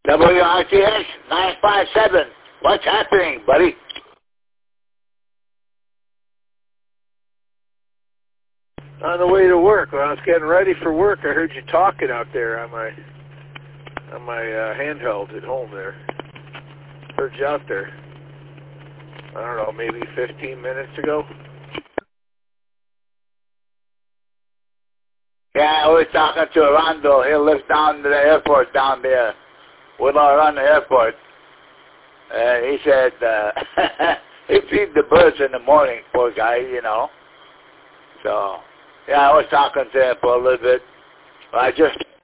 WRTS 957. What's happening, buddy? On the way to work. When I was getting ready for work, I heard you talking out there on my handheld at home there. Heard you out there. I don't know, maybe 15 minutes ago. Yeah, I was talking to Arando. He lives down to the airport down there. We're not around the airport. He said he feeds the birds in the morning, poor guy, you know. So, yeah, I was talking to him for a little bit. I just